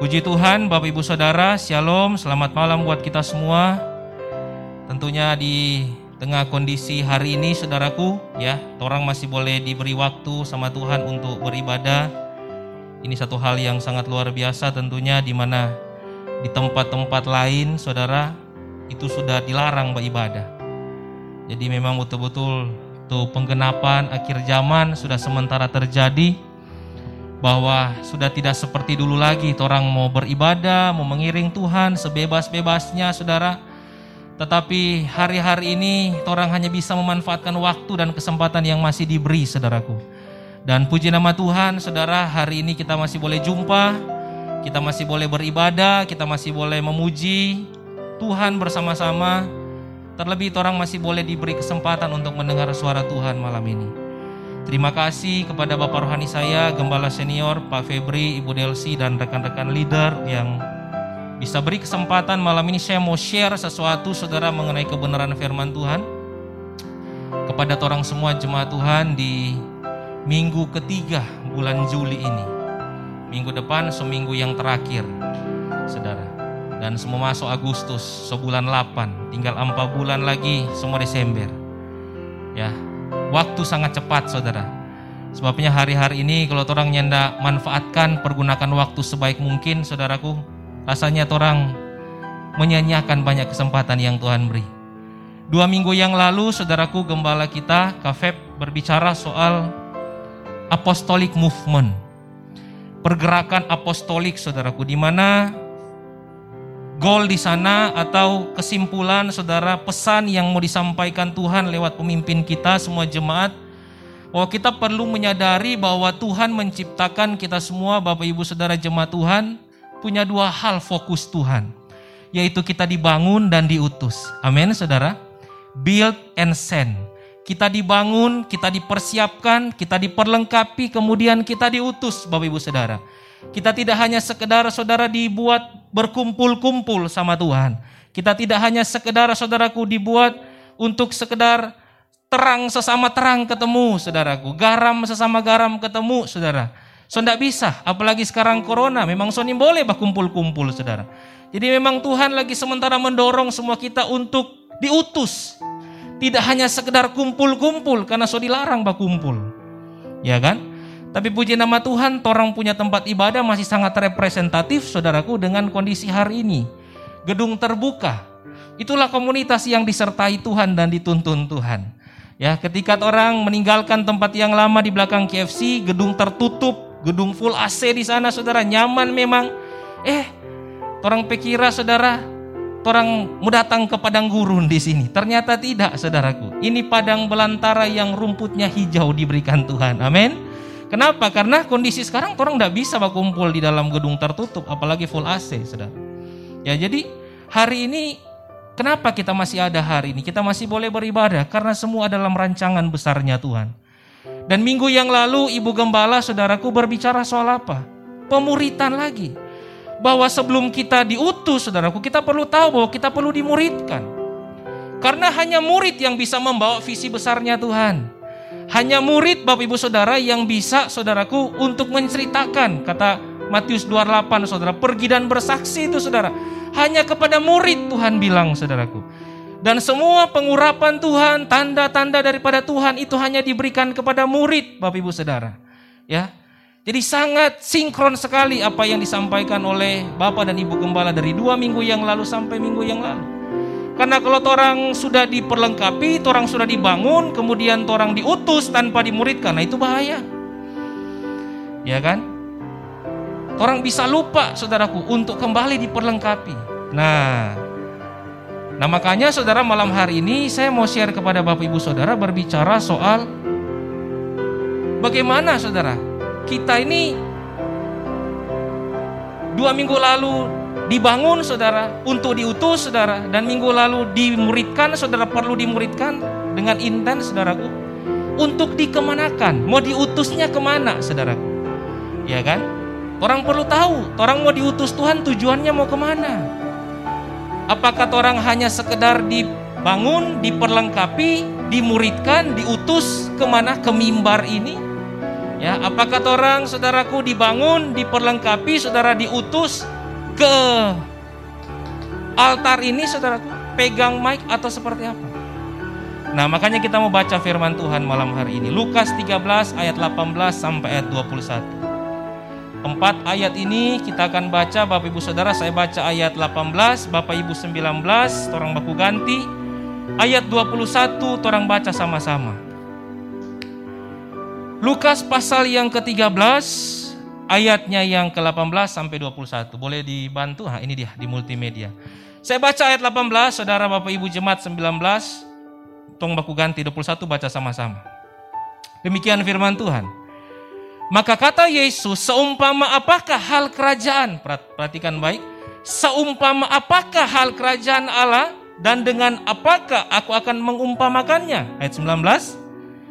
Puji Tuhan, Bapak Ibu Saudara, Shalom, selamat malam buat kita semua. Tentunya di tengah kondisi hari ini, saudaraku, ya, orang masih boleh diberi waktu sama Tuhan untuk beribadah. Ini satu hal yang sangat luar biasa tentunya, di mana di tempat-tempat lain, saudara, itu sudah dilarang beribadah. Jadi memang betul-betul tuh penggenapan akhir zaman sudah sementara terjadi, bahwa sudah tidak seperti dulu lagi, orang mau beribadah, mau mengiring Tuhan sebebas-bebasnya, saudara. Tetapi hari-hari ini orang hanya bisa memanfaatkan waktu dan kesempatan yang masih diberi, saudaraku. Dan puji nama Tuhan, saudara, hari ini kita masih boleh jumpa, kita masih boleh beribadah, kita masih boleh memuji Tuhan bersama-sama. Terlebih orang masih boleh diberi kesempatan untuk mendengar suara Tuhan malam ini. Terima kasih kepada Bapak Rohani saya, Gembala Senior, Pak Febri, Ibu Delsi, dan rekan-rekan leader yang bisa beri kesempatan malam ini. Saya mau share sesuatu, saudara, mengenai kebenaran firman Tuhan kepada orang semua jemaat Tuhan di minggu ketiga bulan Juli ini. Minggu depan seminggu yang terakhir, saudara. Dan semua masuk Agustus, sebulan 8, tinggal 4 bulan lagi semua Desember. Ya. Waktu sangat cepat, saudara. Sebabnya hari-hari ini kalau orang nyanda manfaatkan, pergunakan waktu sebaik mungkin, saudaraku, rasanya orang menyanyiakan banyak kesempatan yang Tuhan beri. 2 minggu yang lalu, saudaraku, gembala kita, Kak Feb, berbicara soal apostolic movement, pergerakan apostolik, saudaraku, di mana goal di sana atau kesimpulan, saudara, pesan yang mau disampaikan Tuhan lewat pemimpin kita semua jemaat, bahwa kita perlu menyadari bahwa Tuhan menciptakan kita semua, Bapak Ibu Saudara jemaat Tuhan, punya 2 hal fokus Tuhan, yaitu kita dibangun dan diutus. Amin, saudara. Build and send. Kita dibangun, kita dipersiapkan, kita diperlengkapi, kemudian kita diutus, Bapak Ibu Saudara. Kita tidak hanya sekedar, saudara, dibuat berkumpul-kumpul sama Tuhan. Kita tidak hanya sekedar, saudaraku, dibuat untuk sekedar terang sesama terang ketemu, saudaraku. Garam sesama garam ketemu, saudara. So tidak bisa, apalagi sekarang corona, memang so ini boleh berkumpul-kumpul, saudara. Jadi memang Tuhan lagi sementara mendorong semua kita untuk diutus. Tidak hanya sekedar kumpul-kumpul, karena so dilarang berkumpul. Ya kan? Tapi puji nama Tuhan, orang punya tempat ibadah masih sangat representatif, saudaraku, dengan kondisi hari ini. Gedung terbuka, itulah komunitas yang disertai Tuhan dan dituntun Tuhan. Ya, ketika orang meninggalkan tempat yang lama di belakang KFC, gedung tertutup, gedung full AC di sana, saudara, nyaman memang. Orang pikira, saudara, orang mau datang ke padang gurun di sini. Ternyata tidak, saudaraku. Ini padang belantara yang rumputnya hijau diberikan Tuhan. Amin. Kenapa? Karena kondisi sekarang orang tidak bisa berkumpul di dalam gedung tertutup, apalagi full AC, saudara. Ya, jadi hari ini, kenapa kita masih ada hari ini? Kita masih boleh beribadah karena semua dalam rancangan besarnya Tuhan. Dan minggu yang lalu Ibu Gembala, saudaraku, berbicara soal apa? Pemuritan lagi. Bahwa sebelum kita diutus, saudaraku, kita perlu tahu bahwa kita perlu dimuridkan. Karena hanya murid yang bisa membawa visi besarnya Tuhan. Hanya murid, Bapak Ibu Saudara, yang bisa, saudaraku, untuk menceritakan, kata Matius 28, saudara, pergi dan bersaksi itu, saudara. Hanya kepada murid Tuhan bilang, saudaraku. Dan semua pengurapan Tuhan, tanda-tanda daripada Tuhan itu hanya diberikan kepada murid, Bapak Ibu Saudara. Ya. Jadi sangat sinkron sekali apa yang disampaikan oleh Bapak dan Ibu Gembala dari 2 minggu yang lalu sampai minggu yang lalu. Karena kalau orang sudah diperlengkapi, orang sudah dibangun, kemudian orang diutus tanpa dimuridkan, nah itu bahaya. Ya kan? Orang bisa lupa, saudaraku, untuk kembali diperlengkapi. Nah makanya, saudara, malam hari ini saya mau share kepada Bapak Ibu Saudara berbicara soal bagaimana, saudara, kita ini 2 minggu lalu dibangun, saudara, untuk diutus, saudara, dan minggu lalu dimuridkan, saudara, perlu dimuridkan dengan intens, saudaraku, untuk dikemanakan, mau diutusnya kemana, saudaraku, ya kan? Orang perlu tahu, orang mau diutus Tuhan tujuannya mau kemana? Apakah orang hanya sekedar dibangun, diperlengkapi, dimuridkan, diutus kemana? Ke mimbar ini? Ya, apakah orang, saudaraku, dibangun, diperlengkapi, saudara, diutus ke altar ini saudaraku, pegang mic atau seperti apa? Nah, makanya kita mau baca firman Tuhan malam hari ini. Lukas 13 ayat 18 sampai ayat 21. 4 ayat ini kita akan baca, Bapak Ibu Saudara. Saya baca ayat 18, Bapak Ibu 19, torang baku ganti. Ayat 21 torang baca sama-sama. Lukas pasal yang ke-13, ayatnya yang ke-18 sampai 21. Boleh dibantu? Ini dia di multimedia. Saya baca ayat 18, Saudara Bapak Ibu Jemaat 19, tong baku ganti 21, baca sama-sama. Demikian firman Tuhan. Maka kata Yesus, seumpama apakah hal kerajaan? Perhatikan baik. Seumpama apakah hal kerajaan Allah, dan dengan apakah aku akan mengumpamakannya? Ayat 19.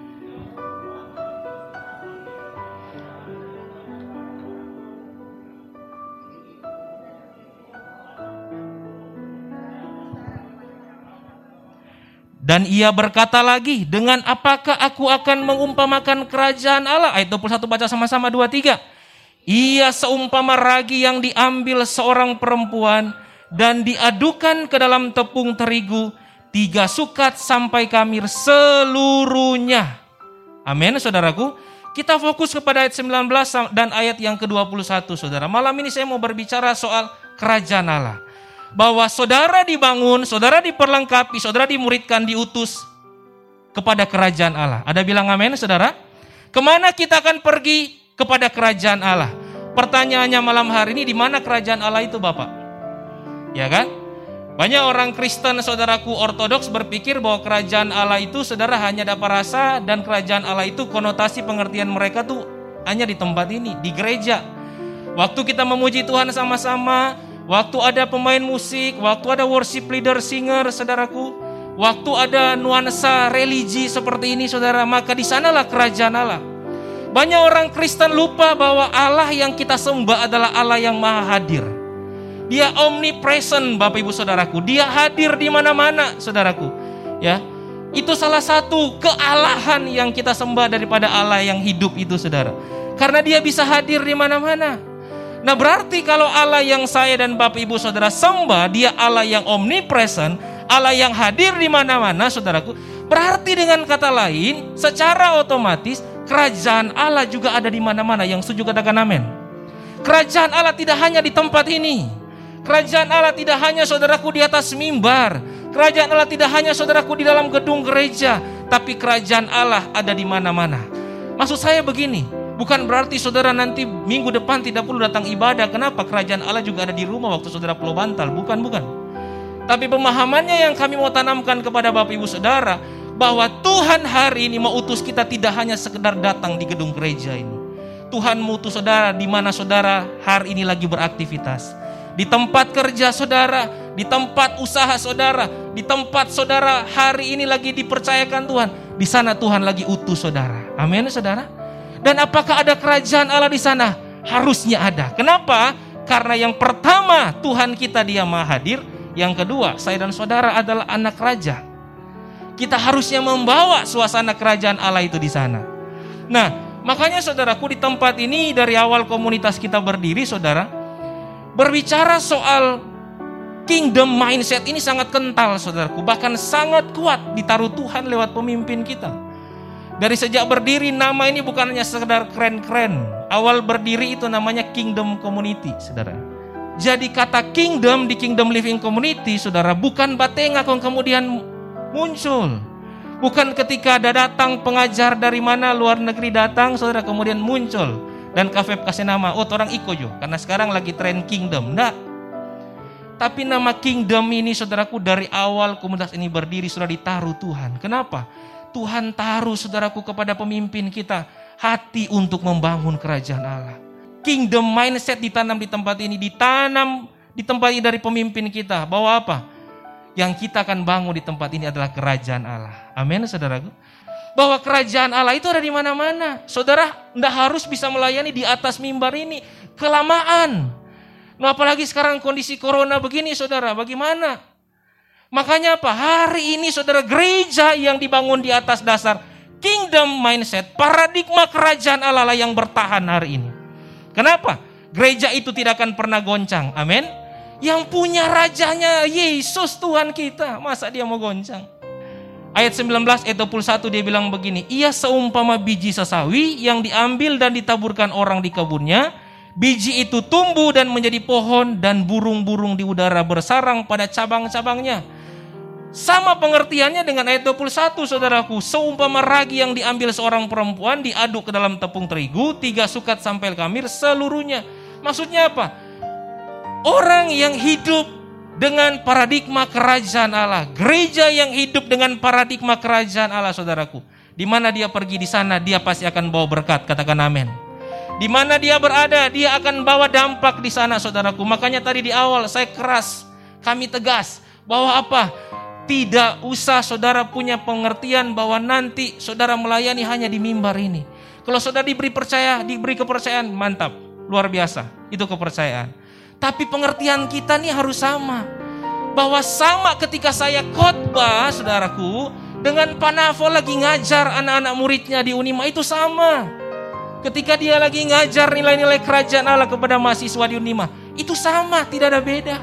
Dan ia berkata lagi, dengan apakah aku akan mengumpamakan kerajaan Allah? Ayat 21 baca sama-sama 23. Ia seumpama ragi yang diambil seorang perempuan dan diadukan ke dalam tepung terigu 3 sukat sampai kamir seluruhnya. Amin, saudaraku. Kita fokus kepada ayat 19 dan ayat yang ke-21, saudara. Malam ini saya mau berbicara soal kerajaan Allah. Bahwa saudara dibangun, saudara diperlengkapi, saudara dimuridkan, diutus kepada kerajaan Allah. Ada bilang amin, saudara? Kemana kita akan pergi? Kepada kerajaan Allah. Pertanyaannya malam hari ini, di mana kerajaan Allah itu, Bapak? Ya kan? Banyak orang Kristen, saudaraku, ortodoks berpikir bahwa kerajaan Allah itu, saudara, hanya dapat rasa, dan kerajaan Allah itu konotasi pengertian mereka tuh hanya di tempat ini, di gereja. Waktu kita memuji Tuhan sama-sama, waktu ada pemain musik, waktu ada worship leader, singer, saudaraku, waktu ada nuansa religi seperti ini, saudara, maka di sanalah kerajaan Allah. Banyak orang Kristen lupa bahwa Allah yang kita sembah adalah Allah yang maha hadir. Dia omnipresent, Bapak Ibu Saudaraku. Dia hadir di mana-mana, saudaraku. Ya, itu salah satu kealahan yang kita sembah daripada Allah yang hidup itu, saudara. Karena dia bisa hadir di mana-mana. Nah, berarti kalau Allah yang saya dan Bapak Ibu Saudara sembah, dia Allah yang omnipresent, Allah yang hadir di mana-mana, saudaraku. Berarti dengan kata lain, secara otomatis kerajaan Allah juga ada di mana-mana. Yang setuju katakan amin. Kerajaan Allah tidak hanya di tempat ini. Kerajaan Allah tidak hanya, saudaraku, di atas mimbar. Kerajaan Allah tidak hanya, saudaraku, di dalam gedung gereja. Tapi kerajaan Allah ada di mana-mana. Maksud saya begini, bukan berarti saudara nanti minggu depan tidak perlu datang ibadah. Kenapa? Kerajaan Allah juga ada di rumah waktu saudara pulau bantal. Bukan. Tapi pemahamannya yang kami mau tanamkan kepada Bapak Ibu Saudara, bahwa Tuhan hari ini mau utus kita tidak hanya sekedar datang di gedung gereja ini. Tuhan mau utus saudara di mana saudara hari ini lagi beraktivitas. Di tempat kerja saudara, di tempat usaha saudara, di tempat saudara hari ini lagi dipercayakan Tuhan. Di sana Tuhan lagi utus saudara. Amin, saudara. Dan apakah ada kerajaan Allah di sana? Harusnya ada. Kenapa? Karena yang pertama, Tuhan kita dia maha hadir. Yang kedua, saya dan saudara adalah anak raja. Kita harusnya membawa suasana kerajaan Allah itu di sana. Nah, makanya saudaraku, di tempat ini dari awal komunitas kita berdiri, saudara, berbicara soal kingdom mindset ini sangat kental, saudaraku. Bahkan sangat kuat ditaruh Tuhan lewat pemimpin kita. Dari sejak berdiri, nama ini bukan hanya sekedar keren-keren. Awal berdiri itu namanya Kingdom Community, saudara. Jadi kata kingdom di Kingdom Living Community, saudara, bukan batengak yang kemudian muncul. Bukan ketika ada datang pengajar dari mana luar negeri datang, saudara, kemudian muncul. Dan KFEB kasih nama, orang Iko Jo, karena sekarang lagi tren kingdom. Enggak. Tapi nama kingdom ini, saudaraku, dari awal komunitas ini berdiri sudah ditaruh Tuhan. Kenapa? Tuhan taruh, saudaraku, kepada pemimpin kita hati untuk membangun kerajaan Allah. Kingdom mindset ditanam di tempat ini, ditanam di tempat ini dari pemimpin kita. Bahwa apa? Yang kita akan bangun di tempat ini adalah kerajaan Allah. Amin, saudaraku. Bahwa kerajaan Allah itu ada di mana-mana. Saudara, tidak harus bisa melayani di atas mimbar ini. Kelamaan. Nah, apalagi sekarang kondisi corona begini, saudara, bagaimana? Makanya apa? Hari ini, saudara, gereja yang dibangun di atas dasar kingdom mindset, paradigma kerajaan Allah yang bertahan hari ini. Kenapa? gereja itu tidak akan pernah goncang. Amin. Yang punya rajanya Yesus Tuhan kita, masa dia mau goncang? Ayat 19, ayat 21 dia bilang begini, ia seumpama biji sesawi yang diambil dan ditaburkan orang di kebunnya. Biji itu tumbuh dan menjadi pohon dan burung-burung di udara bersarang pada cabang-cabangnya. Sama pengertiannya dengan ayat 21 saudaraku. Seumpama ragi yang diambil seorang perempuan diaduk ke dalam tepung terigu, 3 sukat sampai kamir seluruhnya. Maksudnya apa? Orang yang hidup dengan paradigma kerajaan Allah, gereja yang hidup dengan paradigma kerajaan Allah saudaraku. Di mana dia pergi di sana dia pasti akan bawa berkat, katakan amin. Di mana dia berada dia akan bawa dampak di sana saudaraku. Makanya tadi di awal saya keras, kami tegas bahwa apa? Tidak usah saudara punya pengertian bahwa nanti saudara melayani hanya di mimbar ini. Kalau saudara diberi kepercayaan, mantap, luar biasa, itu kepercayaan. Tapi pengertian kita nih harus sama. Bahwa sama ketika saya khotbah saudaraku, dengan Pak Navo lagi ngajar anak-anak muridnya di Unima itu sama. Ketika dia lagi ngajar nilai-nilai kerajaan Allah kepada mahasiswa di Unima, itu sama, tidak ada beda.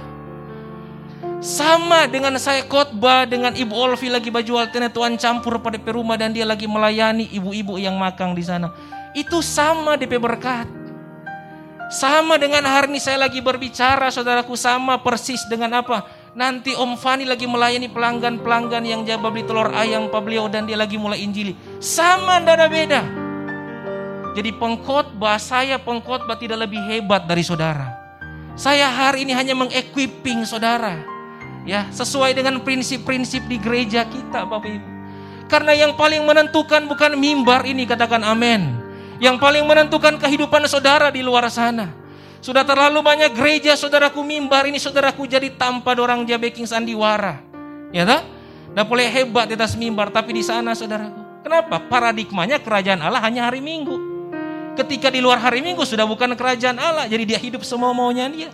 Sama dengan saya khotbah dengan Ibu Olvi lagi baju alternate Tuhan campur pada perumah dan dia lagi melayani ibu-ibu yang magang di sana. Itu sama DP berkat. Sama dengan hari ini saya lagi berbicara saudaraku, sama persis dengan apa? Nanti Om Fani lagi melayani pelanggan-pelanggan yang jaba beli telur ayam Pak beliau dan dia lagi mulai injili. Sama, tidak ada beda. Jadi pengkhotbah tidak lebih hebat dari saudara. Saya hari ini hanya mengequipping saudara. Ya, sesuai dengan prinsip-prinsip di gereja kita Bapak Ibu. Karena yang paling menentukan bukan mimbar ini, katakan amin. Yang paling menentukan kehidupan saudara di luar sana. Sudah terlalu banyak gereja saudaraku mimbar ini saudaraku jadi tanpa dorang dia baking sandiwara. Ya tak? Dah boleh hebat di atas mimbar tapi di sana saudaraku. Kenapa? Paradigmanya kerajaan Allah hanya hari Minggu. Ketika di luar hari Minggu sudah bukan kerajaan Allah, jadi dia hidup semau-maunya dia.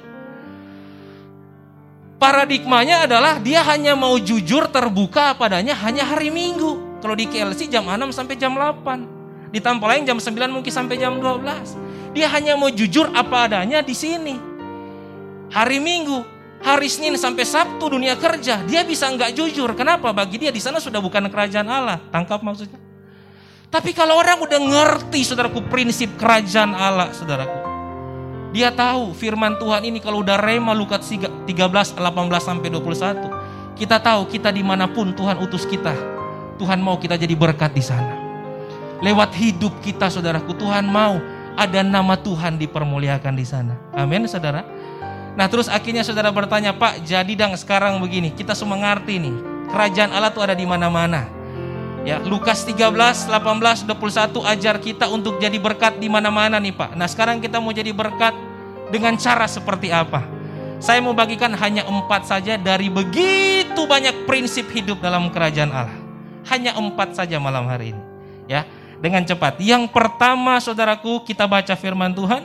Paradigmanya adalah dia hanya mau jujur terbuka padanya hanya hari Minggu. Kalau di KLC jam 6 sampai jam 8. Di tempat lain jam 9 mungkin sampai jam 12. Dia hanya mau jujur apa adanya di sini. Hari Minggu, hari Senin sampai Sabtu dunia kerja, dia bisa enggak jujur. Kenapa? Bagi dia di sana sudah bukan kerajaan Allah. Tangkap maksudnya? Tapi kalau orang udah ngerti saudaraku prinsip kerajaan Allah saudaraku. Dia tahu firman Tuhan ini kalau udah rema Lukas 13, 18 sampai 21. Kita tahu kita dimanapun Tuhan utus kita. Tuhan mau kita jadi berkat di sana. Lewat hidup kita saudaraku, Tuhan mau ada nama Tuhan dipermuliakan di sana. Amin saudara. Nah terus akhirnya saudara bertanya, Pak jadi dang sekarang begini, kita semua ngerti nih, kerajaan Allah tuh ada di mana-mana. Ya, Lukas 13, 18, 21 ajar kita untuk jadi berkat di mana-mana nih Pak. Nah sekarang kita mau jadi berkat dengan cara seperti apa? Saya mau bagikan hanya 4 saja dari begitu banyak prinsip hidup dalam kerajaan Allah. Hanya 4 saja malam hari ini. Ya. Dengan cepat. Yang pertama saudaraku, kita baca firman Tuhan.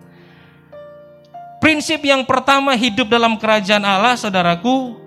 Prinsip yang pertama hidup dalam kerajaan Allah saudaraku,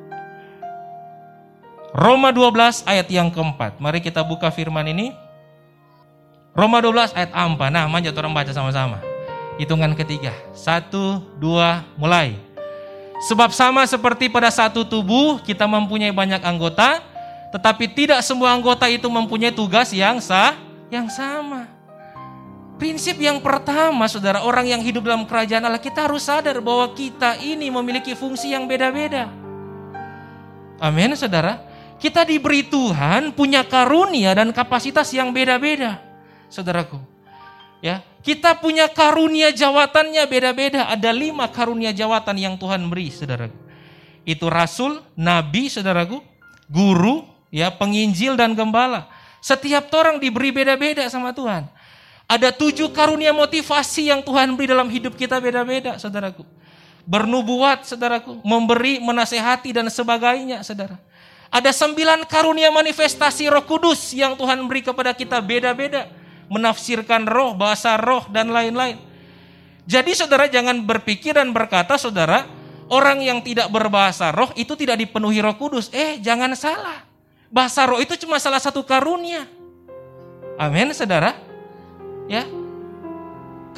Roma 12 ayat yang keempat. Mari kita buka firman ini. Roma 12 ayat 4. Nah manjat orang baca sama-sama. Hitungan ketiga. 1, 2, mulai. Sebab sama seperti pada satu tubuh kita mempunyai banyak anggota, tetapi tidak semua anggota itu mempunyai tugas yang sama. Prinsip yang pertama saudara, orang yang hidup dalam kerajaan Allah, kita harus sadar bahwa kita ini memiliki fungsi yang beda-beda. Amin saudara. Kita diberi Tuhan punya karunia dan kapasitas yang beda-beda saudaraku. Ya, kita punya karunia jawatannya beda-beda. Ada 5 karunia jawatan yang Tuhan beri saudaraku. Itu rasul, nabi saudaraku, guru, ya, penginjil dan gembala. Setiap orang diberi beda-beda sama Tuhan. Ada 7 karunia motivasi yang Tuhan beri dalam hidup kita beda-beda, saudaraku. Bernubuat, saudaraku. Memberi, menasehati, dan sebagainya, saudara. Ada 9 karunia manifestasi Roh Kudus yang Tuhan beri kepada kita beda-beda. Menafsirkan roh, bahasa roh, dan lain-lain. Jadi saudara jangan berpikir dan berkata, saudara, orang yang tidak berbahasa roh itu tidak dipenuhi Roh Kudus. Jangan salah. Bahasa roh itu cuma salah 1 karunia. Amin, saudara. Ya.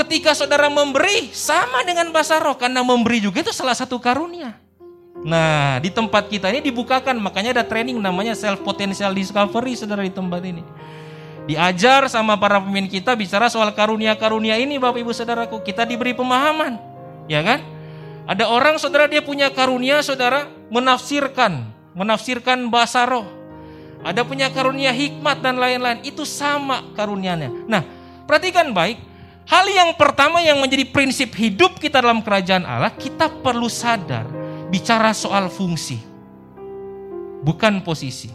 ketika saudara memberi, sama dengan bahasa roh. Karena memberi juga itu salah satu karunia. Nah, di tempat kita ini dibukakan. Makanya ada training namanya Self Potential Discovery, saudara, di tempat ini. Diajar sama para pemimpin kita bicara soal karunia-karunia ini, Bapak Ibu Saudaraku. Kita diberi pemahaman, ya kan? Ada orang, saudara, dia punya karunia, saudara, menafsirkan bahasa roh. Ada punya karunia hikmat dan lain-lain. Itu sama karunianya. Nah, perhatikan baik. Hal yang pertama yang menjadi prinsip hidup kita dalam kerajaan Allah, kita perlu sadar bicara soal fungsi, bukan posisi.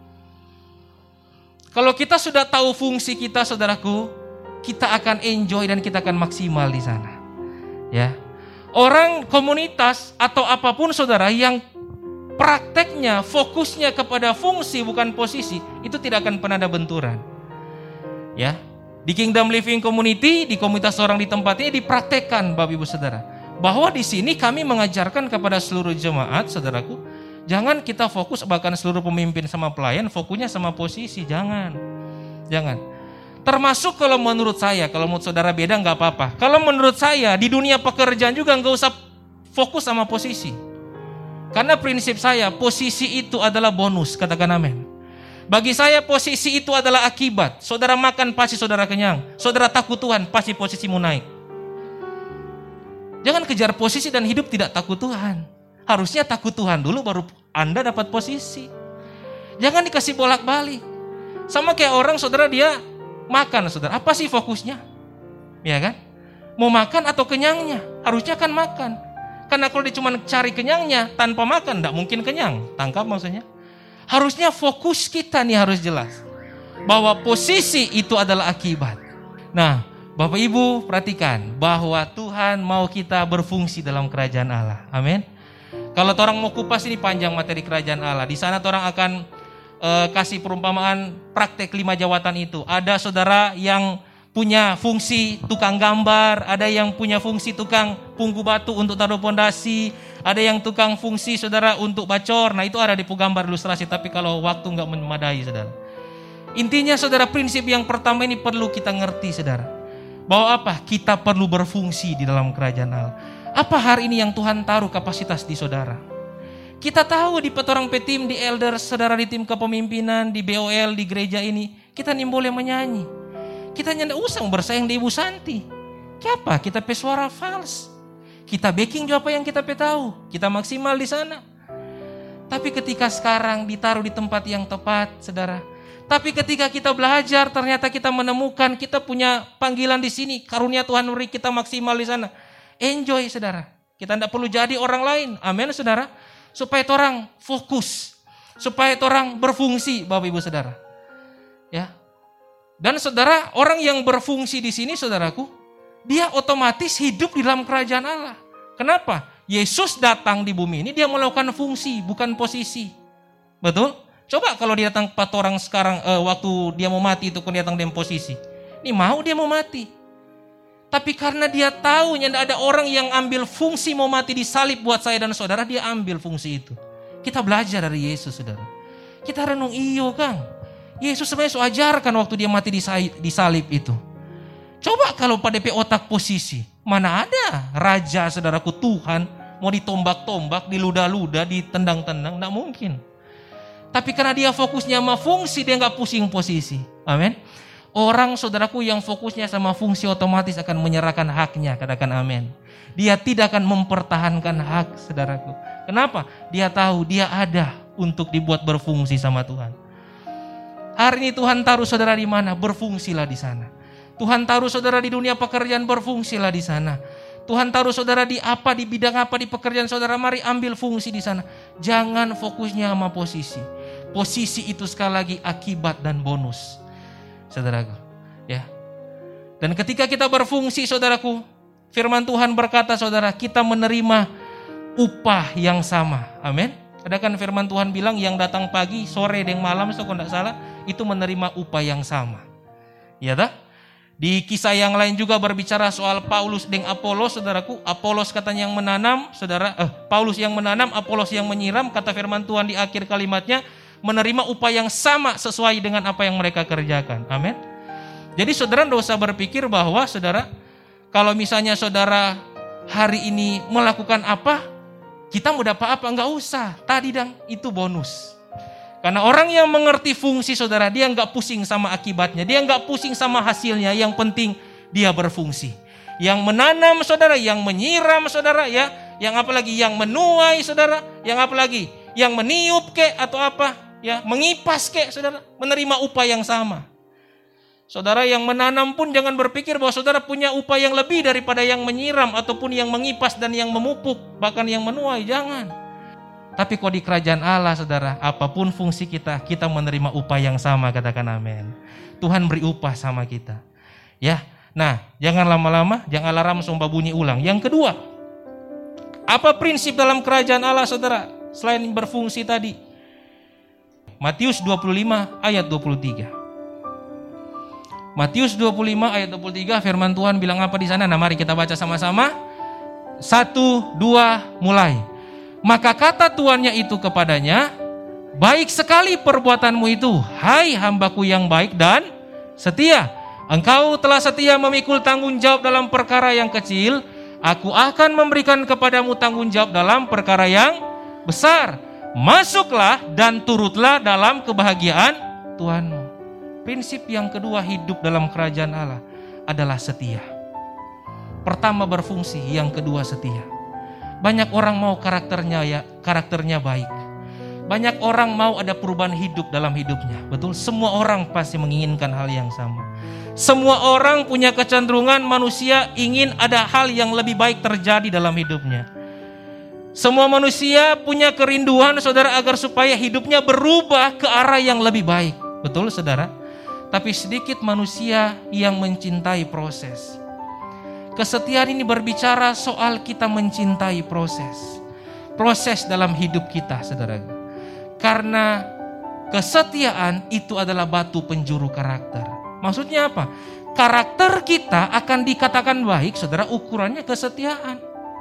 Kalau kita sudah tahu fungsi kita, saudaraku, kita akan enjoy dan kita akan maksimal di sana. Ya, orang komunitas atau apapun, saudara, yang prakteknya fokusnya kepada fungsi bukan posisi, itu tidak akan pernah ada benturan. Ya, di Kingdom Living Community, di komunitas orang di tempat ini dipraktekkan, Bapak Ibu Saudara, bahwa di sini kami mengajarkan kepada seluruh jemaat, saudaraku, jangan kita fokus, bahkan seluruh pemimpin sama pelayan fokusnya sama posisi, jangan. Termasuk kalau menurut saya, kalau menurut saudara beda nggak apa-apa. Kalau menurut saya di dunia pekerjaan juga nggak usah fokus sama posisi, karena prinsip saya posisi itu adalah bonus, katakan amin. Bagi saya posisi itu adalah akibat. Saudara makan pasti saudara kenyang, saudara takut Tuhan pasti posisimu naik. Jangan kejar posisi dan hidup tidak takut Tuhan. Harusnya takut Tuhan dulu baru Anda dapat posisi. Jangan dikasih bolak-balik. Sama kayak orang, saudara, dia makan, saudara. Apa sih fokusnya? Ya kan? Mau makan atau kenyangnya? Harusnya kan makan. Karena kalau dia cuma cari kenyangnya tanpa makan, tidak mungkin kenyang. Tangkap maksudnya? Harusnya fokus kita nih harus jelas. Bahwa posisi itu adalah akibat. Nah, Bapak Ibu perhatikan bahwa Tuhan mau kita berfungsi dalam kerajaan Allah. Amin. Kalau orang mau kupas ini panjang materi kerajaan Allah. Di sana orang akan kasih perumpamaan praktek 5 jawatan itu. Ada saudara yang punya fungsi tukang gambar, ada yang punya fungsi tukang punggu batu untuk taruh pondasi, ada yang tukang fungsi saudara untuk bacor. Nah, itu ada di gambar ilustrasi, tapi kalau waktu nggak memadai, saudara. Intinya, saudara, prinsip yang pertama ini perlu kita ngerti, saudara. Bahwa apa? Kita perlu berfungsi di dalam kerajaan Allah. Apa hari ini yang Tuhan taruh kapasitas di saudara? Kita tahu di petorang petim, di elder, saudara, di tim kepemimpinan, di BOL, di gereja ini, kita nih boleh menyanyi. Kita nyanda usang bersaing di Ibu Santi. Kenapa? Kita pe suara fals. Kita backing juga apa yang kita pe tahu. Kita maksimal di sana. Tapi ketika sekarang ditaruh di tempat yang tepat, saudara. Tapi ketika kita belajar, ternyata kita menemukan kita punya panggilan di sini. Karunia Tuhan beri kita maksimal di sana. Enjoy, saudara. Kita tidak perlu jadi orang lain. Amin, saudara. Supaya orang fokus. Supaya orang berfungsi, Bapak Ibu Saudara. Ya. Dan saudara, orang yang berfungsi di sini, saudaraku, dia otomatis hidup di dalam kerajaan Allah. Kenapa? Yesus datang di bumi ini, dia melakukan fungsi, bukan posisi. Betul? Coba kalau dia datang 4 orang sekarang, waktu dia mau mati itu, dia datang dengan posisi. Ini mau dia mau mati. Tapi karena dia tahu tidak ada orang yang ambil fungsi mau mati di salib buat saya dan saudara, dia ambil fungsi itu. Kita belajar dari Yesus, saudara. Kita renung, iyo Kang. Yesus sebenarnya ajarkan waktu dia mati di salib itu. Coba kalau pada otak posisi, mana ada raja, saudaraku, Tuhan mau ditombak-tombak, diludah-ludah, ditendang-tendang, tidak mungkin. Tapi karena dia fokusnya sama fungsi, dia nggak pusing posisi. Amin. Orang, saudaraku, yang fokusnya sama fungsi otomatis akan menyerahkan haknya. Katakan amin. Dia tidak akan mempertahankan hak, saudaraku. Kenapa? Dia tahu dia ada untuk dibuat berfungsi sama Tuhan. Hari ini Tuhan taruh saudara di mana? Berfungsilah di sana. Tuhan taruh saudara di dunia pekerjaan, berfungsilah di sana. Tuhan taruh saudara di apa, di bidang apa, di pekerjaan saudara, mari ambil fungsi di sana. Jangan fokusnya sama posisi. Posisi itu sekali lagi akibat dan bonus, saudaraku. Ya. Dan ketika kita berfungsi, saudaraku, firman Tuhan berkata, saudara, kita menerima upah yang sama. Amin. Ada kan firman Tuhan bilang yang datang pagi, sore, dan malam, kalau tidak salah, itu menerima upah yang sama. Ya tak? Di kisah yang lain juga berbicara soal Paulus dan Apolos, saudaraku. Apolos katanya yang menanam, saudara. Paulus yang menanam, Apolos yang menyiram. Kata firman Tuhan di akhir kalimatnya, menerima upah yang sama sesuai dengan apa yang mereka kerjakan. Amin. Jadi saudara tidak usah berpikir bahwa saudara, Kalau misalnya saudara hari ini melakukan apa, kita mau dapat apa? Enggak usah. Tadi itu bonus. Karena orang yang mengerti fungsi saudara, dia enggak pusing sama akibatnya. Dia enggak pusing sama hasilnya. Yang penting dia berfungsi. Yang menanam saudara, yang menyiram saudara, ya, yang apalagi yang menuai saudara, yang apalagi yang meniup kek atau apa, ya, mengipas kek saudara, menerima upah yang sama. Saudara yang menanam pun jangan berpikir bahwa saudara punya upah yang lebih daripada yang menyiram ataupun yang mengipas dan yang memupuk, bahkan yang menuai, jangan. Tapi kalau di kerajaan Allah saudara, apapun fungsi kita, kita menerima upah yang sama, katakan amin. Tuhan beri upah sama kita. Ya. Nah, jangan lama-lama, jangan alarm sumpah bunyi ulang. Yang kedua, apa prinsip dalam kerajaan Allah saudara selain berfungsi tadi? Matius 25 ayat 23. Matius 25 ayat 23, firman Tuhan bilang apa di sana? Nah, mari kita baca sama-sama. 1, 2, mulai. Maka kata tuannya itu kepadanya, baik sekali perbuatanmu itu, hai hambaku yang baik dan setia. Engkau telah setia memikul tanggung jawab dalam perkara yang kecil, aku akan memberikan kepadamu tanggung jawab dalam perkara yang besar. Masuklah dan turutlah dalam kebahagiaan Tuhanmu. Prinsip yang kedua hidup dalam kerajaan Allah adalah setia. Pertama berfungsi, yang kedua setia. Banyak orang mau karakternya baik. Banyak orang mau ada perubahan hidup dalam hidupnya. Betul, semua orang pasti menginginkan hal yang sama. Semua orang punya kecenderungan manusia ingin ada hal yang lebih baik terjadi dalam hidupnya. Semua manusia punya kerinduan saudara agar supaya hidupnya berubah ke arah yang lebih baik. Betul saudara? Tapi sedikit manusia yang mencintai proses. Kesetiaan ini berbicara soal kita mencintai proses. Proses dalam hidup kita, saudara. Karena kesetiaan itu adalah batu penjuru karakter. Maksudnya apa? Karakter kita akan dikatakan baik, saudara, ukurannya kesetiaan.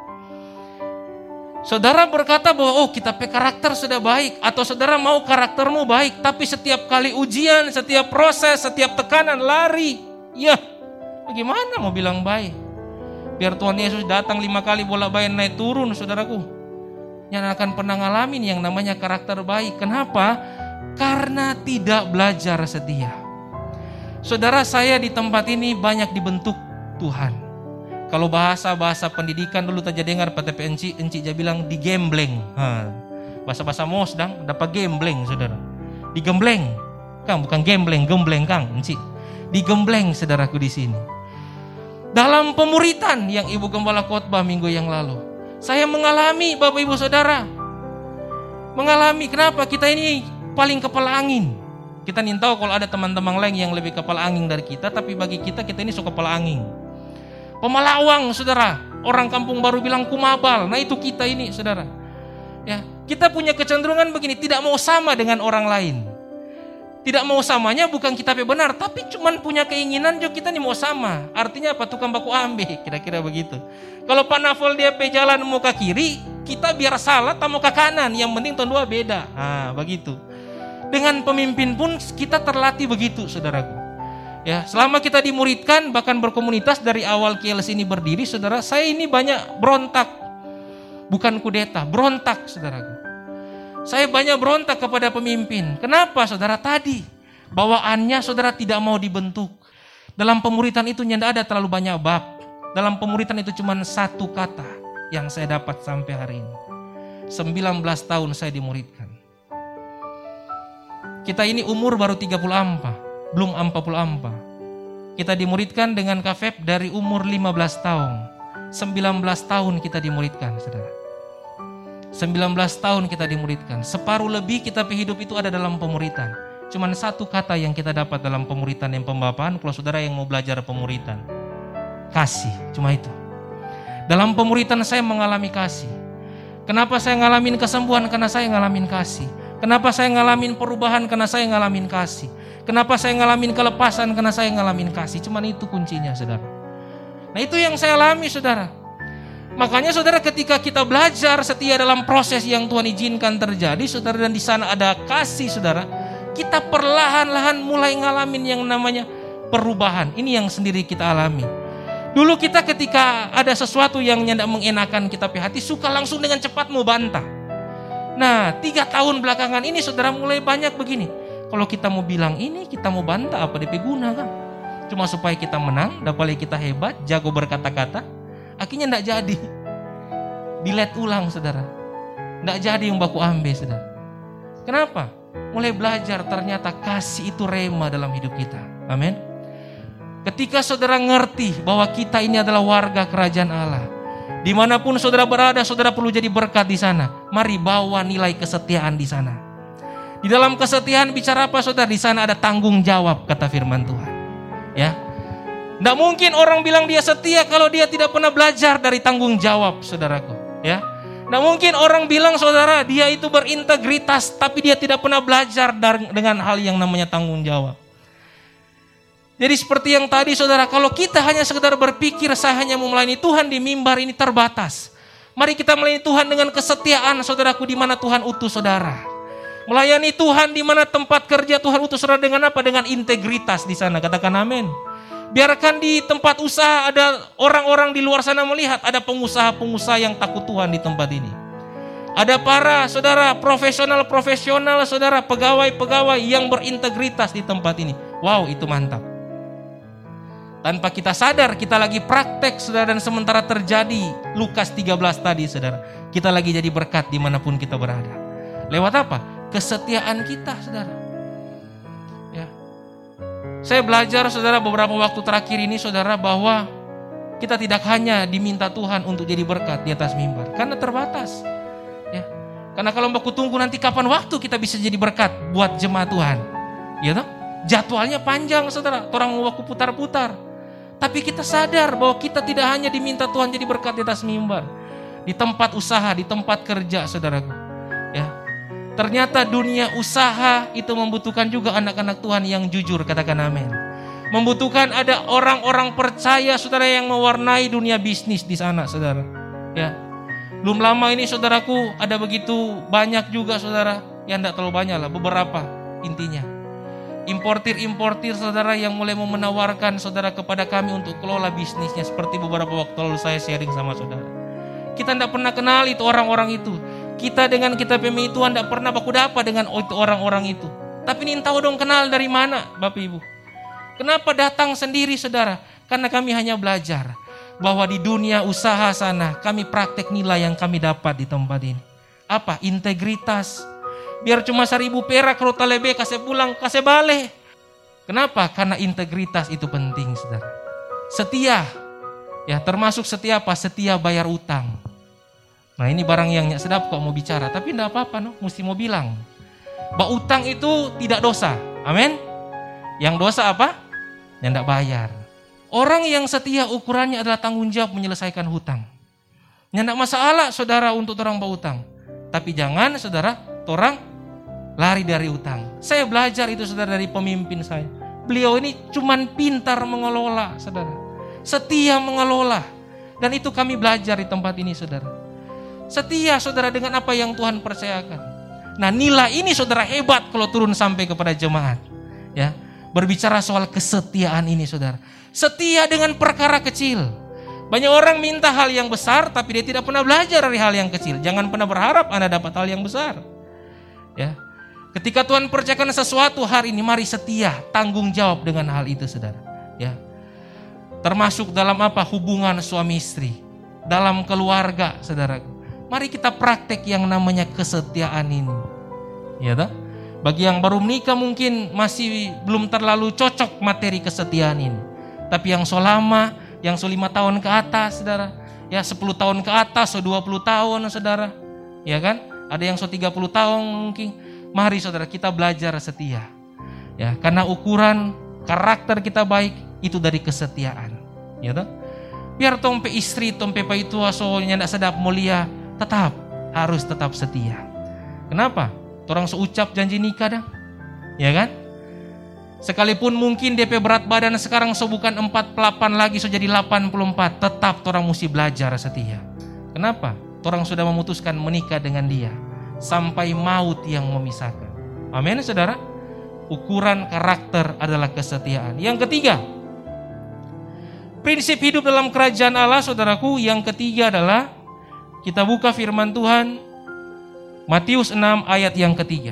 Saudara berkata bahwa kita karakter sudah baik, atau saudara mau karaktermu baik, tapi setiap kali ujian, setiap proses, setiap tekanan lari. Ya, bagaimana mau bilang baik? Biar Tuhan Yesus datang 5 kali bolak-balik naik turun, saudaraku, yang akan pernah ngalamin yang namanya karakter baik. Kenapa? Karena tidak belajar setia. Saudara, saya di tempat ini banyak dibentuk Tuhan. Kalau bahasa pendidikan dulu saja dengar PTP Enci dia bilang digembleng. Bahasa-bahasa mos dapat gembleng saudara. Digembleng. Kang bukan gembleng Kang Enci. Digembleng saudaraku di sini. Dalam pemuritan yang Ibu Gembala khotbah minggu yang lalu, saya mengalami Bapak Ibu Saudara. Mengalami kenapa? Kita ini paling kepala angin. Kita nih tahu kalau ada teman-teman lain yang lebih kepala angin dari kita, tapi bagi kita ini suka kepala angin. Pemalawang saudara, orang kampung baru bilang kumabal. Nah itu kita ini saudara. Ya, kita punya kecenderungan begini, tidak mau sama dengan orang lain. Tidak mau samanya bukan kita benar, tapi cuman punya keinginan juga kita nih mau sama. Artinya apa? Tukang baku ambe, kira-kira begitu. Kalau Pak Nafol dia jalan mau ke kiri, kita biar salah tak mau ke kanan. Yang penting tahun 2 beda. Begitu. Dengan pemimpin pun kita terlatih begitu saudaraku. Ya, selama kita dimuridkan bahkan berkomunitas dari awal KLC ini berdiri, saudara, saya ini banyak berontak. Bukan kudeta, berontak, saudaraku. Saya banyak berontak kepada pemimpin. Kenapa, saudara? Tadi bawaannya saudara tidak mau dibentuk. Dalam pemuritan itu tidak ada terlalu banyak bab. Dalam pemuritan itu cuma satu kata yang saya dapat sampai hari ini. 19 tahun saya dimuridkan. Kita ini umur baru 34. Belum 44. Kita dimuridkan dengan KFEB dari umur 15 tahun. 19 tahun kita dimuridkan, saudara. 19 tahun kita dimuridkan. Separuh lebih kita hidup itu ada dalam pemuritan. Cuman satu kata yang kita dapat dalam pemuritan yang pembapaan, kalau saudara yang mau belajar pemuritan. Kasih, cuma itu. Dalam pemuritan saya mengalami kasih. Kenapa saya ngalamin kesembuhan? Karena saya ngalamin kasih. Kenapa saya ngalamin perubahan? Karena saya ngalamin kasih. Kenapa saya ngalamin kelepasan? Karena saya ngalamin kasih. Cuman itu kuncinya, saudara. Nah itu yang saya alami, saudara. Makanya saudara, ketika kita belajar setia dalam proses yang Tuhan izinkan terjadi, saudara, dan di sana ada kasih, saudara, kita perlahan-lahan mulai ngalamin yang namanya perubahan. Ini yang sendiri kita alami. Dulu kita ketika ada sesuatu yang tidak mengenakan kita punya hati, suka langsung dengan cepat mau bantah. Nah, 3 tahun belakangan ini saudara mulai banyak begini. Kalau kita mau bilang ini, kita mau bantah, apa DP guna kan? Cuma supaya kita menang, dapatnya kita hebat, jago berkata-kata. Akhirnya tidak jadi. Delete ulang saudara. Tidak jadi yang baku ambil saudara. Kenapa? Mulai belajar ternyata kasih itu rema dalam hidup kita. Amin. Ketika saudara ngerti bahwa kita ini adalah warga kerajaan Allah. Dimanapun saudara berada, saudara perlu jadi berkat di sana. Mari bawa nilai kesetiaan di sana. Di dalam kesetiaan bicara apa saudara? Di sana ada tanggung jawab kata firman Tuhan. Ya, tidak mungkin orang bilang dia setia kalau dia tidak pernah belajar dari tanggung jawab saudaraku. Ya, tidak mungkin orang bilang saudara dia itu berintegritas tapi dia tidak pernah belajar dengan hal yang namanya tanggung jawab. Jadi seperti yang tadi saudara, kalau kita hanya sekedar berpikir saya hanya mau melayani Tuhan di mimbar ini terbatas. Mari kita melayani Tuhan dengan kesetiaan saudaraku di mana Tuhan utus saudara. Melayani Tuhan di mana tempat kerja Tuhan utus saudara dengan apa? Dengan integritas di sana, katakan amin. Biarkan di tempat usaha ada orang-orang di luar sana melihat ada pengusaha-pengusaha yang takut Tuhan di tempat ini. Ada para saudara profesional saudara, pegawai-pegawai yang berintegritas di tempat ini. Wow, itu mantap. Tanpa kita sadar kita lagi praktek saudara, dan sementara terjadi Lukas 13 tadi saudara. Kita lagi jadi berkat dimanapun kita berada. Lewat apa? Kesetiaan kita saudara. Ya. Saya belajar saudara beberapa waktu terakhir ini saudara bahwa kita tidak hanya diminta Tuhan untuk jadi berkat di atas mimbar. Karena terbatas. Ya. Karena kalau aku tunggu nanti kapan waktu kita bisa jadi berkat buat jemaat Tuhan. Ya toh? Jadwalnya panjang saudara. Orang mau aku putar-putar. Tapi kita sadar bahwa kita tidak hanya diminta Tuhan jadi berkat di atas mimbar. Di tempat usaha, di tempat kerja saudaraku. Ya. Ternyata dunia usaha itu membutuhkan juga anak-anak Tuhan yang jujur, katakan amin. Membutuhkan ada orang-orang percaya saudara yang mewarnai dunia bisnis di sana saudara. Ya. Belum lama ini saudaraku ada begitu banyak juga saudara, yang tidak terlalu banyak lah, beberapa intinya. Importir saudara yang mulai mau menawarkan saudara kepada kami untuk kelola bisnisnya, seperti beberapa waktu lalu saya sharing sama saudara. Kita tidak pernah kenal itu orang-orang itu. Kita dengan kita PMI Tuhan tidak pernah baku dapat dengan orang-orang itu. Tapi ini tahu dong kenal dari mana Bapak Ibu. Kenapa datang sendiri saudara? Karena kami hanya belajar bahwa di dunia usaha sana kami praktek nilai yang kami dapat di tempat ini. Apa? Integritas. Biar cuma 1.000 perak kalau talebe kasih pulang, kasih balik. Kenapa? Karena integritas itu penting saudara. Setia. Ya termasuk setia apa? Setia bayar utang. Nah ini barang yang sedap kok mau bicara. Tapi enggak apa-apa no, mesti mau bilang. Bahwa utang itu tidak dosa. Amin. Yang dosa apa? Yang enggak bayar. Orang yang setia ukurannya adalah tanggung jawab menyelesaikan hutang. Yang enggak masalah saudara untuk orang berutang. Tapi jangan saudara orang lari dari utang. Saya belajar itu saudara dari pemimpin saya. Beliau ini cuman pintar mengelola saudara. Setia mengelola. Dan itu kami belajar di tempat ini saudara. Setia saudara dengan apa yang Tuhan percayakan. Nah nilai ini saudara hebat kalau turun sampai kepada jemaat. Ya, berbicara soal kesetiaan ini saudara. Setia dengan perkara kecil. Banyak orang minta hal yang besar tapi dia tidak pernah belajar dari hal yang kecil. Jangan pernah berharap Anda dapat hal yang besar. Ya. Ketika Tuhan percayakan sesuatu hari ini, mari setia, tanggung jawab dengan hal itu saudara. Ya. Termasuk dalam apa? Hubungan suami istri, dalam keluarga saudara. Mari kita praktek yang namanya kesetiaan ini. Ya toh? Bagi yang baru menikah mungkin masih belum terlalu cocok materi kesetiaan ini. Tapi yang so lama, yang so 5 tahun ke atas saudara, ya 10 tahun ke atas, so 20 tahun saudara, ya kan? Ada yang so 30 tahun mungkin. Mari saudara kita belajar setia. Ya, karena ukuran karakter kita baik itu dari kesetiaan. Ya toh? Biar tompe istri, tompe paitua soalnya ndak sedap mulia, harus tetap setia. Kenapa? Orang seucap janji nikah dah. Ya kan? Sekalipun mungkin DP berat badan sekarang so bukan 48 lagi, so jadi 84, tetap orang mesti belajar setia. Kenapa? Orang sudah memutuskan menikah dengan dia sampai maut yang memisahkan. Amin saudara. Ukuran karakter adalah kesetiaan. Yang ketiga, prinsip hidup dalam kerajaan Allah, saudaraku, yang ketiga adalah, kita buka firman Tuhan, Matius 6 ayat yang ketiga.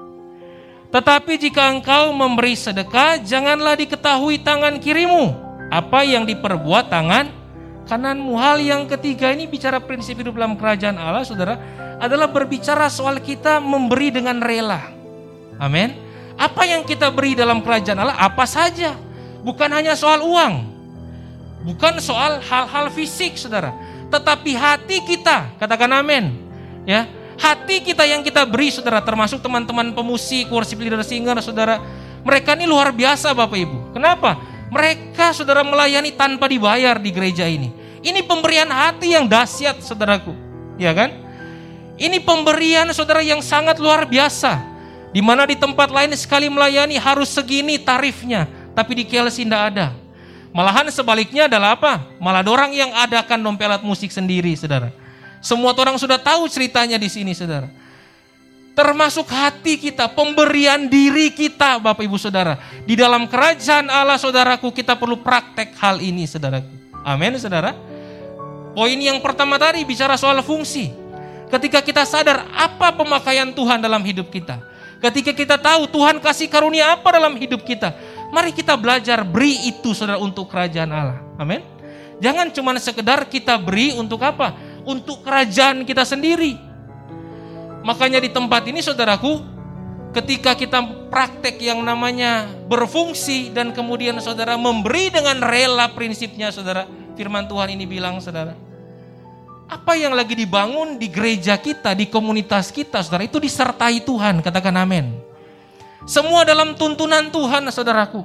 Tetapi jika engkau memberi sedekah, janganlah diketahui tangan kirimu apa yang diperbuat tangan kananmu. Hal yang ketiga ini bicara prinsip hidup dalam kerajaan Allah, saudara, adalah berbicara soal kita memberi dengan rela. Amin. Apa yang kita beri dalam kerajaan Allah, apa saja. Bukan hanya soal uang, bukan soal hal-hal fisik, saudara, tetapi hati kita, katakan amin. Ya, hati kita yang kita beri, saudara, termasuk teman-teman pemusik, worship leader, singer, saudara. Mereka ini luar biasa, Bapak Ibu. Kenapa? Mereka, saudara, melayani tanpa dibayar di gereja ini. Ini pemberian hati yang dahsyat, saudaraku. Ya kan? Ini pemberian, saudara, yang sangat luar biasa. Di mana di tempat lain sekali melayani harus segini tarifnya, tapi di KLC tidak ada. Malahan sebaliknya adalah apa? Malah dorang yang adakan dompet alat musik sendiri, saudara. Semua orang sudah tahu ceritanya di sini, saudara. Termasuk hati kita, pemberian diri kita, Bapak Ibu Saudara. Di dalam kerajaan Allah, saudaraku, kita perlu praktek hal ini, saudaraku. Amin, saudara. Poin yang pertama tadi bicara soal fungsi. Ketika kita sadar apa pemakaian Tuhan dalam hidup kita, ketika kita tahu Tuhan kasih karunia apa dalam hidup kita, mari kita belajar beri itu, saudara, untuk kerajaan Allah. Amin. Jangan cuma sekedar kita beri untuk apa? Untuk kerajaan kita sendiri. Makanya di tempat ini, saudaraku, ketika kita praktek yang namanya berfungsi dan kemudian saudara memberi dengan rela prinsipnya, saudara, firman Tuhan ini bilang, saudara, apa yang lagi dibangun di gereja kita, di komunitas kita, saudara, itu disertai Tuhan, katakan amin. Semua dalam tuntunan Tuhan, saudaraku.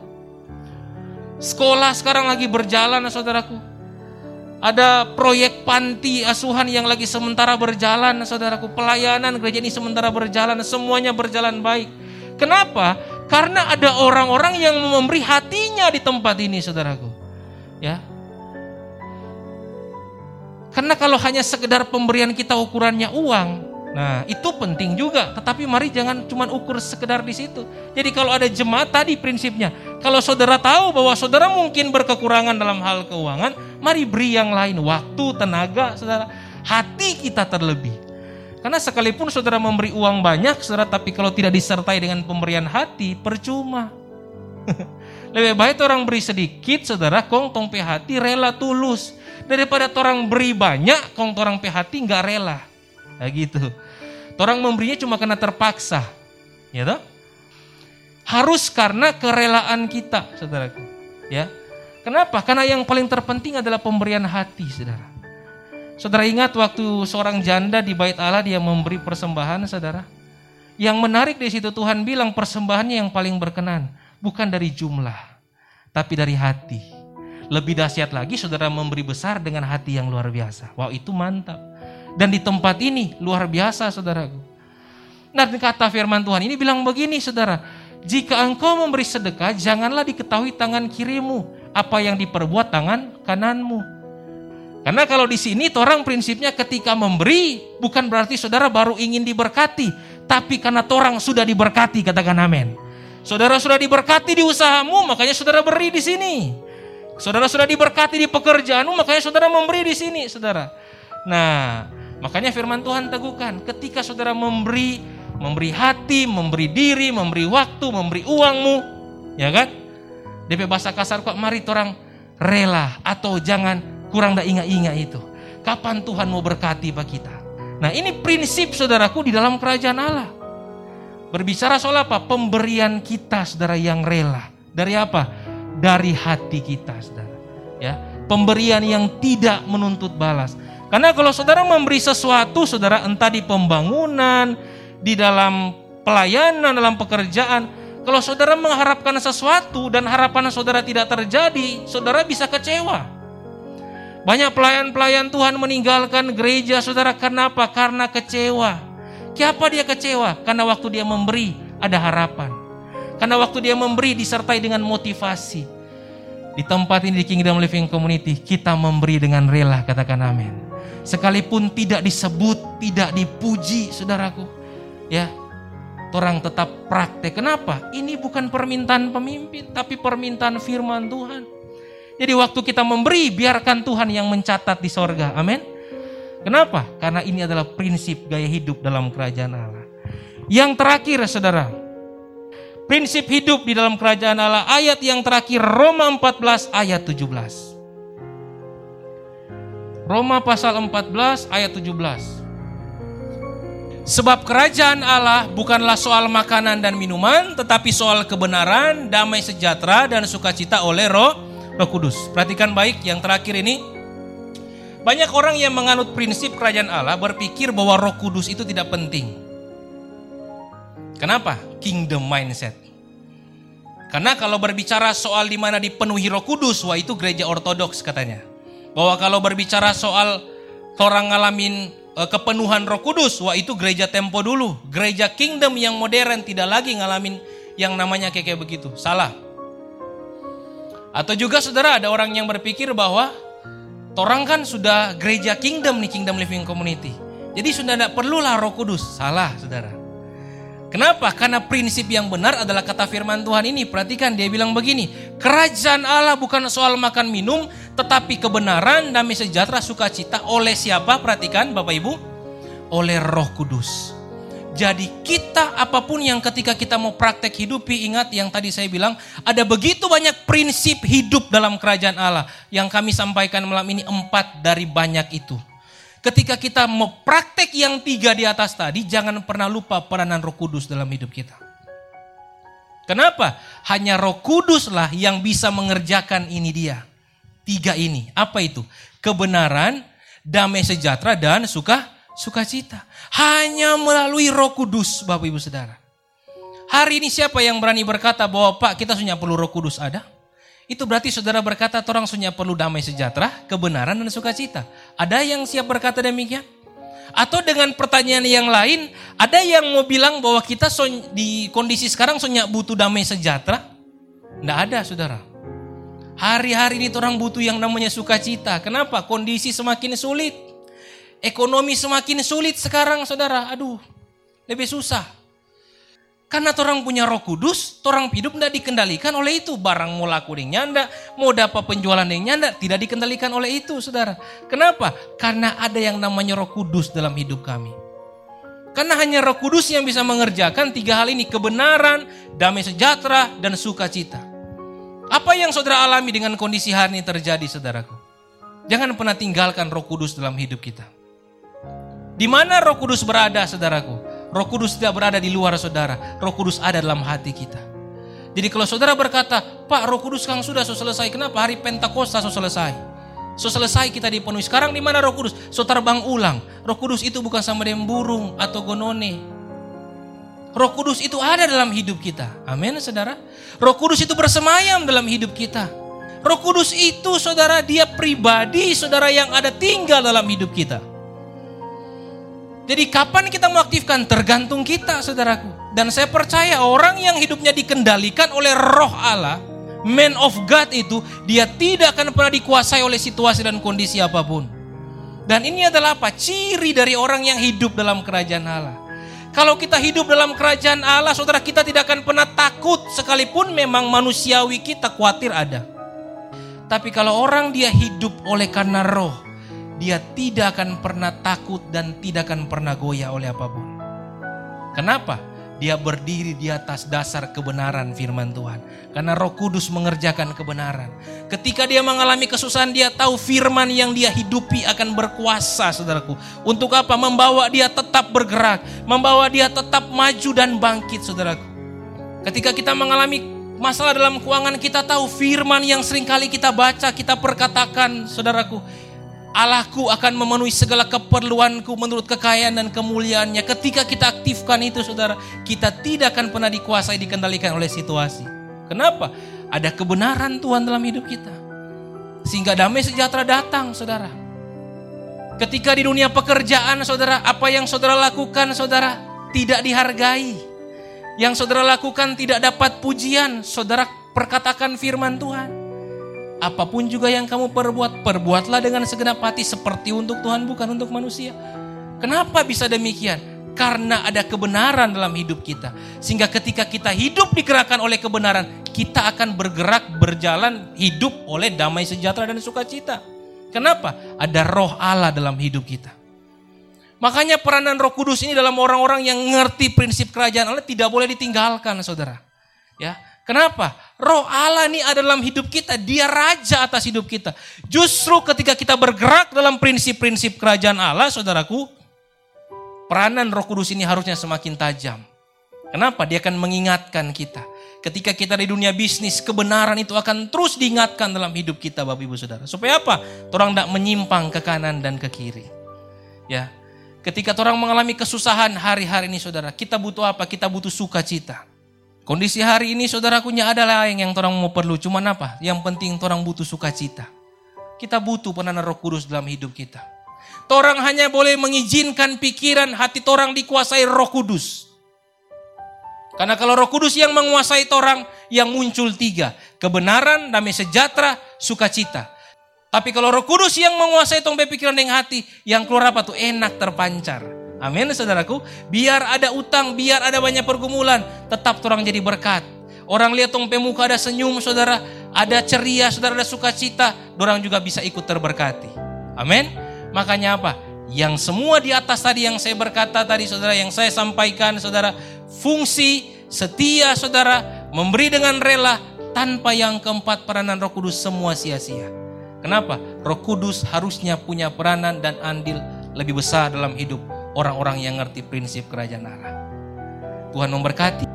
Sekolah sekarang lagi berjalan, saudaraku. Ada proyek panti asuhan yang lagi sementara berjalan, saudaraku. Pelayanan gereja ini sementara berjalan, semuanya berjalan baik. Kenapa? Karena ada orang-orang yang memberi hatinya di tempat ini, saudaraku. Ya. Karena kalau hanya sekedar pemberian kita ukurannya uang, nah itu penting juga. Tetapi mari jangan cuma ukur sekedar di situ. Jadi kalau ada jemaat tadi prinsipnya, kalau saudara tahu bahwa saudara mungkin berkekurangan dalam hal keuangan, mari beri yang lain, waktu, tenaga, saudara, hati kita terlebih. Karena sekalipun saudara memberi uang banyak, saudara, tapi kalau tidak disertai dengan pemberian hati, percuma. Lebih baik orang beri sedikit, saudara, kong tong pe hati rela tulus, daripada orang beri banyak, kong orang pe hati nggak rela. Nah gitu. Orang memberinya cuma karena terpaksa, ya toh? Harus karena kerelaan kita, saudaraku. Ya. Kenapa? Karena yang paling terpenting adalah pemberian hati, saudara. Saudara ingat waktu seorang janda di bait Allah dia memberi persembahan, saudara. Yang menarik di situ Tuhan bilang persembahannya yang paling berkenan, bukan dari jumlah, tapi dari hati. Lebih dahsyat lagi, saudara memberi besar dengan hati yang luar biasa. Wow, itu mantap. Dan di tempat ini luar biasa, saudaraku. Nah, kata firman Tuhan ini bilang begini, saudara. Jika engkau memberi sedekah, janganlah diketahui tangan kirimu apa yang diperbuat tangan kananmu. Karena kalau di sini orang prinsipnya ketika memberi bukan berarti saudara baru ingin diberkati, tapi karena orang sudah diberkati, katakan amin. Saudara sudah diberkati di usahamu, makanya saudara beri di sini. Saudara sudah diberkati di pekerjaanmu, makanya saudara memberi di sini, saudara. Nah, makanya firman Tuhan teguhkan, ketika saudara memberi hati, memberi diri, memberi waktu, memberi uangmu, ya kan? DP bahasa kasar kok, mari orang rela atau jangan kurang dah ingat-ingat itu. Kapan Tuhan mau berkati bagi kita? Nah, ini prinsip, saudaraku, di dalam kerajaan Allah. Berbicara soal apa? Pemberian kita, saudara, yang rela. Dari apa? Dari hati kita, saudara. Ya, pemberian yang tidak menuntut balas. Karena kalau saudara memberi sesuatu, saudara, entah di pembangunan, di dalam pelayanan, dalam pekerjaan, kalau saudara mengharapkan sesuatu dan harapan saudara tidak terjadi, saudara bisa kecewa. Banyak pelayan-pelayan Tuhan meninggalkan gereja, saudara, karena apa? Karena kecewa. Kenapa dia kecewa? Karena waktu dia memberi ada harapan. Karena waktu dia memberi disertai dengan motivasi. Di tempat ini di Kingdom Living Community kita memberi dengan rela, katakan amin. Sekalipun tidak disebut, tidak dipuji, saudaraku, ya, orang tetap praktek. Kenapa? Ini bukan permintaan pemimpin, tapi permintaan firman Tuhan. Jadi waktu kita memberi, biarkan Tuhan yang mencatat di sorga. Amin. Kenapa? Karena ini adalah prinsip gaya hidup dalam kerajaan Allah. Yang terakhir saudara, prinsip hidup di dalam kerajaan Allah, ayat yang terakhir Roma 14 ayat 17. Roma pasal 14 ayat 17. Sebab kerajaan Allah bukanlah soal makanan dan minuman, tetapi soal kebenaran, damai sejahtera, dan sukacita oleh Roh Kudus. Perhatikan baik yang terakhir ini. Banyak orang yang menganut prinsip kerajaan Allah berpikir bahwa Roh Kudus itu tidak penting. Kenapa? Kingdom mindset. Karena kalau berbicara soal di mana dipenuhi Roh Kudus, wah itu gereja ortodoks katanya. Bahwa kalau berbicara soal orang ngalamin kepenuhan Roh Kudus, wah itu gereja tempo dulu. Gereja kingdom yang modern tidak lagi ngalamin yang namanya kayak begitu. Salah. Atau juga saudara, ada orang yang berpikir bahwa orang kan sudah gereja kingdom nih, Kingdom Living Community. Jadi sudah tidak perlulah Roh Kudus. Salah saudara. Kenapa? Karena prinsip yang benar adalah kata firman Tuhan ini. Perhatikan, dia bilang begini, kerajaan Allah bukan soal makan minum, tetapi kebenaran, damai sejahtera, sukacita oleh siapa? Perhatikan Bapak Ibu, oleh Roh Kudus. Jadi kita apapun yang ketika kita mau praktek hidupi, ingat yang tadi saya bilang, ada begitu banyak prinsip hidup dalam kerajaan Allah. Yang kami sampaikan malam ini 4 dari banyak itu. Ketika kita mau praktek yang 3 di atas tadi, jangan pernah lupa peranan Roh Kudus dalam hidup kita. Kenapa? Hanya Roh Kuduslah yang bisa mengerjakan ini dia. 3 ini. Apa itu? Kebenaran, damai sejahtera, dan sukacita. Hanya melalui Roh Kudus, Bapak Ibu Saudara. Hari ini siapa yang berani berkata bahwa Pak, kita sudah perlu Roh Kudus? Ada? Itu berarti saudara berkata orang sudah perlu damai sejahtera, kebenaran, dan sukacita. Ada yang siap berkata demikian? Atau dengan pertanyaan yang lain, ada yang mau bilang bahwa kita di kondisi sekarang sudah butuh damai sejahtera? Tidak ada saudara. Hari-hari ini orang butuh yang namanya sukacita. Kenapa? Kondisi semakin sulit. Ekonomi semakin sulit sekarang saudara. Aduh, lebih susah. Karena orang punya Roh Kudus, orang hidup tidak dikendalikan oleh itu. Barang mau laku yang nyanda, mau dapat penjualan yang nyanda, tidak dikendalikan oleh itu saudara. Kenapa? Karena ada yang namanya Roh Kudus dalam hidup kami. Karena hanya Roh Kudus yang bisa mengerjakan 3 hal ini, kebenaran, damai sejahtera, dan sukacita. Apa yang saudara alami dengan kondisi hari ini terjadi saudaraku? Jangan pernah tinggalkan Roh Kudus dalam hidup kita. Di mana Roh Kudus berada saudaraku? Roh Kudus tidak berada di luar saudara. Roh Kudus ada dalam hati kita. Jadi kalau saudara berkata, Pak Roh Kudus kan sudah selesai. Kenapa? Hari Pentakosta selesai. Selesai kita dipenuhi. Sekarang di mana Roh Kudus? Terbang ulang. Roh Kudus itu bukan sama dengan burung atau gonone. Roh Kudus itu ada dalam hidup kita. Amin saudara. Roh Kudus itu bersemayam dalam hidup kita. Roh Kudus itu saudara, dia pribadi saudara yang ada tinggal dalam hidup kita. Jadi kapan kita mengaktifkan? Tergantung kita saudaraku. Dan saya percaya orang yang hidupnya dikendalikan oleh Roh Allah, man of God itu, dia tidak akan pernah dikuasai oleh situasi dan kondisi apapun. Dan ini adalah apa? Ciri dari orang yang hidup dalam kerajaan Allah. Kalau kita hidup dalam kerajaan Allah, saudara, kita tidak akan pernah takut sekalipun memang manusiawi kita khawatir ada. Tapi kalau orang dia hidup oleh karena Roh, dia tidak akan pernah takut dan tidak akan pernah goyah oleh apapun. Kenapa? Dia berdiri di atas dasar kebenaran firman Tuhan. Karena Roh Kudus mengerjakan kebenaran. Ketika dia mengalami kesusahan, dia tahu firman yang dia hidupi akan berkuasa saudaraku. Untuk apa? Membawa dia tetap bergerak. Membawa dia tetap maju dan bangkit saudaraku. Ketika kita mengalami masalah dalam keuangan, kita tahu firman yang seringkali kita baca, kita perkatakan saudaraku. Allahku akan memenuhi segala keperluanku menurut kekayaan dan kemuliaannya. Ketika kita aktifkan itu saudara, kita tidak akan pernah dikuasai, dikendalikan oleh situasi. Kenapa? Ada kebenaran Tuhan dalam hidup kita. Sehingga damai sejahtera datang saudara. Ketika di dunia pekerjaan saudara, apa yang saudara lakukan saudara tidak dihargai. Yang saudara lakukan tidak dapat pujian, saudara perkatakan firman Tuhan. Apapun juga yang kamu perbuat, perbuatlah dengan segenap hati seperti untuk Tuhan, bukan untuk manusia. Kenapa bisa demikian? Karena ada kebenaran dalam hidup kita. Sehingga ketika kita hidup digerakkan oleh kebenaran, kita akan bergerak, berjalan, hidup oleh damai sejahtera dan sukacita. Kenapa? Ada roh Allah dalam hidup kita. Makanya peranan Roh Kudus ini dalam orang-orang yang ngerti prinsip kerajaan Allah tidak boleh ditinggalkan, saudara. Ya, kenapa? Roh Allah ini ada dalam hidup kita, dia raja atas hidup kita. Justru ketika kita bergerak dalam prinsip-prinsip kerajaan Allah, saudaraku, peranan Roh Kudus ini harusnya semakin tajam. Kenapa? Dia akan mengingatkan kita. Ketika kita di dunia bisnis, kebenaran itu akan terus diingatkan dalam hidup kita, Bapak Ibu Saudara. Supaya apa? Orang tidak menyimpang ke kanan dan ke kiri. Ya, ketika orang mengalami kesusahan hari-hari ini, saudara, kita butuh apa? Kita butuh sukacita. Kondisi hari ini, saudaraku, adalah yang orang mau perlu. Cuman apa? Yang penting orang butuh sukacita. Kita butuh peranan Roh Kudus dalam hidup kita. Orang hanya boleh mengizinkan pikiran hati orang dikuasai Roh Kudus. Karena kalau Roh Kudus yang menguasai orang, yang muncul 3. Kebenaran, damai sejahtera, sukacita. Tapi kalau Roh Kudus yang menguasai tong pikiran dan hati, yang keluar apa tuh? Enak terpancar. Amin, saudaraku. Biar ada utang, biar ada banyak pergumulan, tetap orang jadi berkat. Orang lihat tong pemuka ada senyum, saudara, ada ceria, saudara, ada sukacita, orang juga bisa ikut terberkati. Amin. Makanya apa? Yang semua di atas tadi yang saya berkata tadi, saudara, yang saya sampaikan, saudara, fungsi, setia, saudara, memberi dengan rela, tanpa yang keempat peranan Roh Kudus semua sia-sia. Kenapa? Roh Kudus harusnya punya peranan dan andil lebih besar dalam hidup orang-orang yang ngerti prinsip kerajaan Allah. Tuhan memberkati.